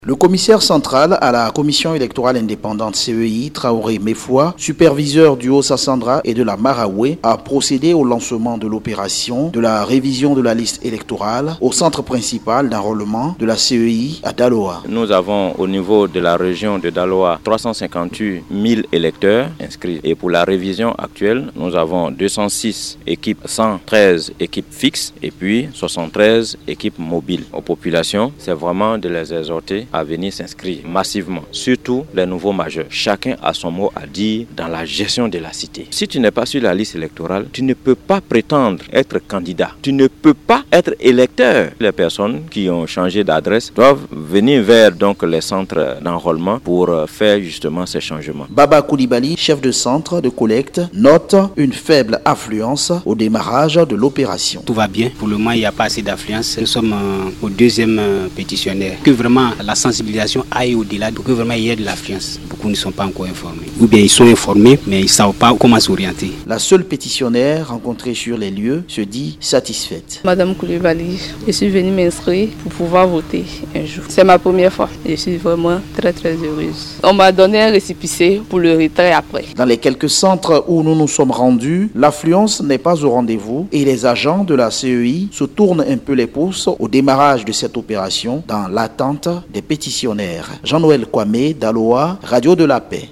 Le commissaire central à la Commission électorale indépendante CEI, Traoré Mefoua, superviseur du Haut-Sassandra et de la Maraoué, a procédé au lancement de l'opération de la révision de la liste électorale au centre principal d'enrôlement de la CEI à Daloa. Nous avons au niveau de la région de Daloa 358 000 électeurs inscrits. Et pour la révision actuelle, nous avons 206 équipes, 113 équipes fixes et puis 73 équipes mobiles. Aux populations, c'est vraiment de les exhorter à venir s'inscrire massivement, surtout les nouveaux majeurs. Chacun a son mot à dire dans la gestion de la cité. Si tu n'es pas sur la liste électorale, tu ne peux pas prétendre être candidat. Tu ne peux pas être électeur. Les personnes qui ont changé d'adresse doivent venir vers donc les centres d'enrôlement pour faire justement ces changements. Baba Koulibaly, chef de centre de collecte, note une faible affluence au démarrage de l'opération. Tout va bien. Pour le moment, il n'y a pas assez d'affluence. Nous sommes au deuxième pétitionnaire. Que vraiment la sensibilisation aille au-delà, que vraiment il y ait de l'affluence. Beaucoup ne sont pas encore informés. Ou bien ils sont informés, mais ils ne savent pas comment s'orienter. La seule pétitionnaire rencontrée sur les lieux se dit satisfaite. Madame Koulibaly, je suis venue m'inscrire pour pouvoir voter un jour. C'est ma première fois. Je suis vraiment très heureuse. On m'a donné un récépissé pour le retrait après. Dans les quelques centres où nous nous sommes rendus, l'affluence n'est pas au rendez-vous et les agents de la CEI se tournent un peu les pouces au démarrage de cette opération dans l'attente des pétitionnaires. Jean-Noël Kwame, Daloa, Radio de la Paix.